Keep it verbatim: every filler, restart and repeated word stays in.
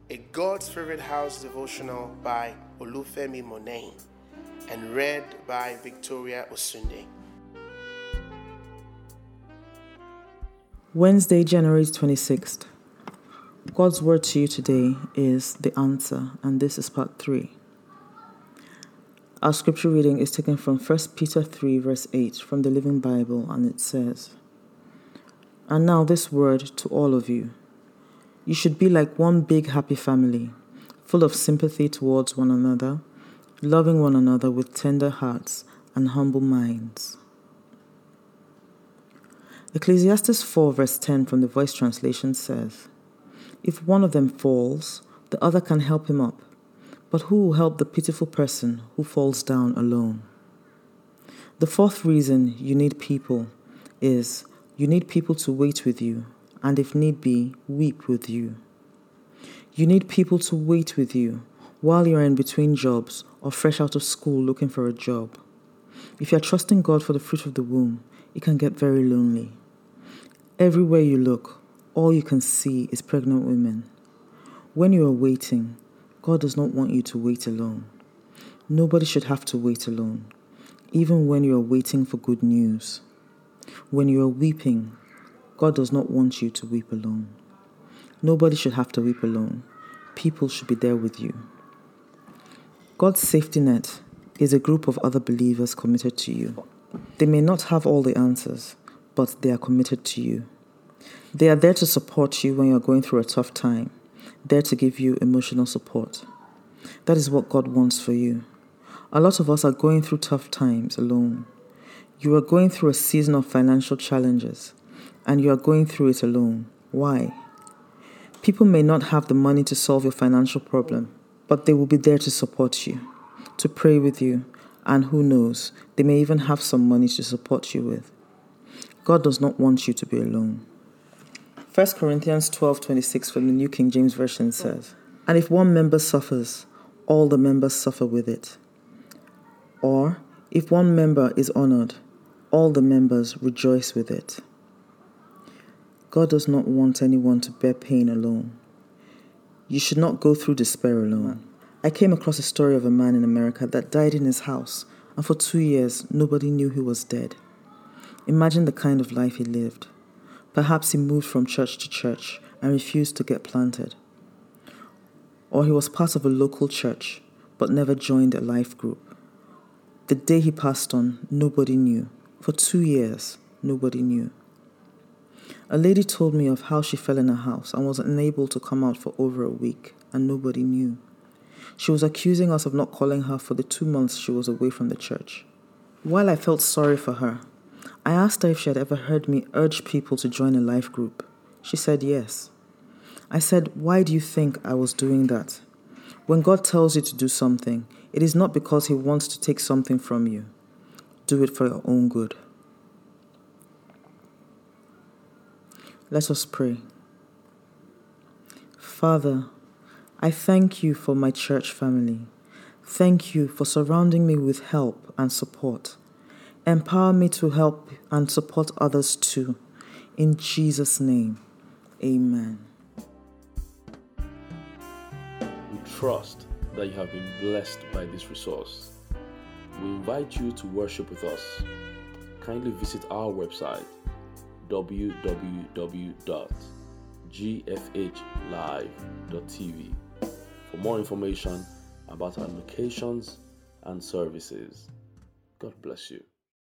a God's Favorite House devotional by Olufemi Monet and read by Victoria Osunde. Wednesday, January twenty-sixth. God's word to you today is the answer, and this is part three. Our scripture reading is taken from First Peter three, verse eight from the Living Bible, and it says, "And now this word to all of you. You should be like one big happy family, full of sympathy towards one another, loving one another with tender hearts and humble minds." Ecclesiastes four, verse ten from the Voice translation says, "If one of them falls, the other can help him up. But who will help the pitiful person who falls down alone?" The fourth reason you need people is you need people to wait with you, and if need be, weep with you. You need people to wait with you while you're in between jobs or fresh out of school looking for a job. If you're trusting God for the fruit of the womb, it can get very lonely. Everywhere you look, all you can see is pregnant women. When you are waiting, God does not want you to wait alone. Nobody should have to wait alone, even when you are waiting for good news. When you are weeping, God does not want you to weep alone. Nobody should have to weep alone. People should be there with you. God's safety net is a group of other believers committed to you. They may not have all the answers, but they are committed to you. They are there to support you when you are going through a tough time, there to give you emotional support. That is what God wants for you. A lot of us are going through tough times alone. You are going through a season of financial challenges, and you are going through it alone. Why? People may not have the money to solve your financial problem, but they will be there to support you, to pray with you, and who knows, they may even have some money to support you with. God does not want you to be alone. First Corinthians twelve twenty-six from the New King James Version says, "And if one member suffers, all the members suffer with it. Or, if one member is honored, all the members rejoice with it." God does not want anyone to bear pain alone. You should not go through despair alone. I came across a story of a man in America that died in his house, and for two years, nobody knew he was dead. Imagine the kind of life he lived. Perhaps he moved from church to church and refused to get planted. Or he was part of a local church, but never joined a life group. The day he passed on, nobody knew. For two years, nobody knew. A lady told me of how she fell in a house and was unable to come out for over a week, and nobody knew. She was accusing us of not calling her for the two months she was away from the church. While I felt sorry for her, I asked her if she had ever heard me urge people to join a life group. She said yes. I said, "Why do you think I was doing that? When God tells you to do something, it is not because He wants to take something from you. Do it for your own good." Let us pray. Father, I thank you for my church family. Thank you for surrounding me with help and support. Empower me to help and support others too. In Jesus' name, amen. We trust that you have been blessed by this resource. We invite you to worship with us. Kindly visit our website, w w w dot g f h live dot t v, for more information about our locations and services. God bless you.